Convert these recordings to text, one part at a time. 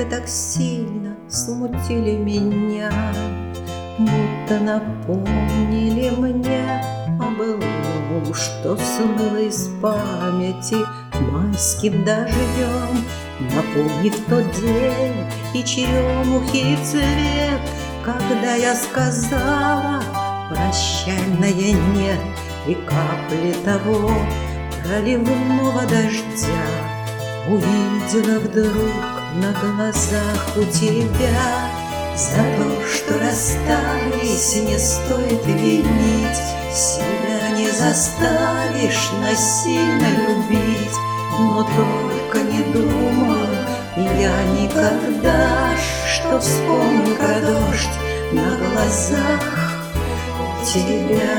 ты так сильно смутили меня, будто напомнили мне о былом, что смыло из памяти майским дождем, напомнив тот день и черемухи цвет, когда я сказала прощальное нет, и капли того проливного дождя увидела вдруг на глазах у тебя. За то, что расстались, не стоит винить, себя не заставишь насильно любить. Но только не думал я никогда, что вспомню про дождь на глазах у тебя.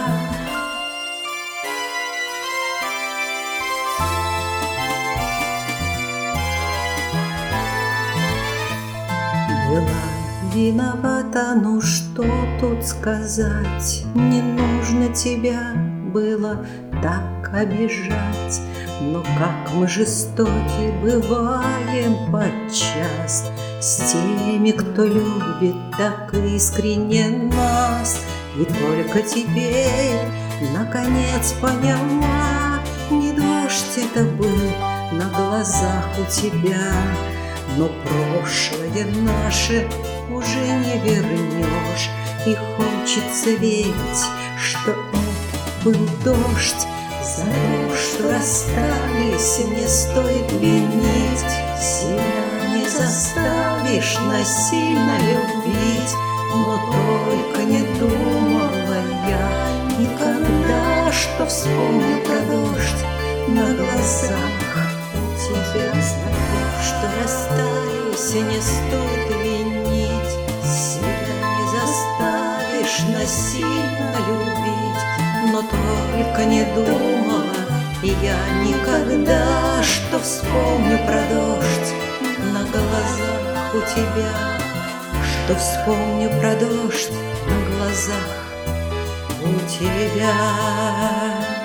Была виновата, ну что тут сказать, не нужно тебя было так обижать. Но как мы жестоки бываем подчас с теми, кто любит так искренне нас. И только теперь, наконец, поняла, не дождь это был на глазах у тебя. Но прошлое наше уже не вернешь, и хочется верить, что это был дождь. За то, что расстались, не стоит винить, себя не заставишь насильно любить. Но только не думала я никогда, что вспомню про дождь на глазах у тебя. За то, что расстались, не стоит винить, себя не заставишь насильно любить. Но только не думала я никогда, что вспомню про дождь на глазах у тебя, что вспомню про дождь на глазах у тебя.